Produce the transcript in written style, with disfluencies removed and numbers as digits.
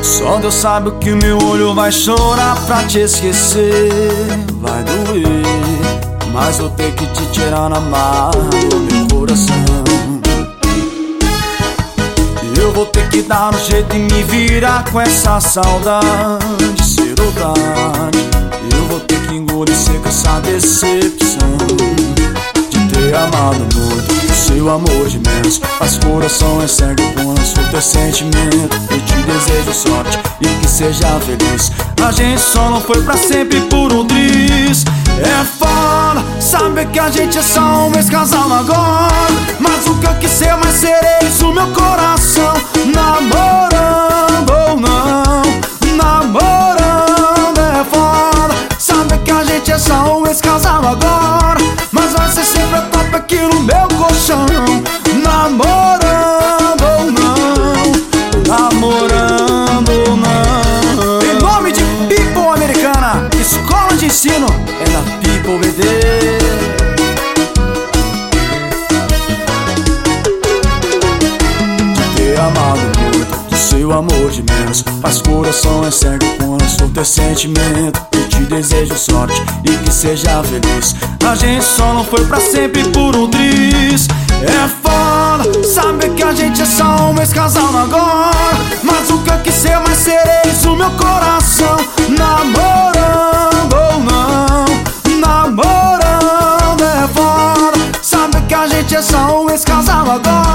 Só Deus sabe o que meu olho vai chorar pra te esquecer. Vai doer, mas vou ter que te tirar na marra do meu coração. Eu vou ter que dar um jeito e me virar com essa saudade ser otário. Eu vou ter que engolir seco essa decepção de ter amado muito. Seu amor de menos, mas coração é cego quando o teu sentimento. Eu te desejo sorte e que seja feliz. A gente só não foi pra sempre por um triz. É foda saber que a gente é só um mês casado agora, mas o que eu quis ser mais ser isso, meu coração. Namorando ou não, namorando é foda saber que a gente é só um mês casado agora, mas vai ser sempre a top aqui no meu colchão. Namorando ou não, namorando ou não. Em nome de People Americana, escola de ensino é da People BD. Amado muito, que seu amor de menos, mas coração é cego quando sou teu sentimento. Eu te desejo sorte e que seja feliz. A gente só não foi pra sempre por um triz. É foda saber que a gente é só um mês casado agora, mas o que eu quis ser mais ser isso, meu coração. Namorando ou não, namorando é foda saber que a gente é só um mês casado agora,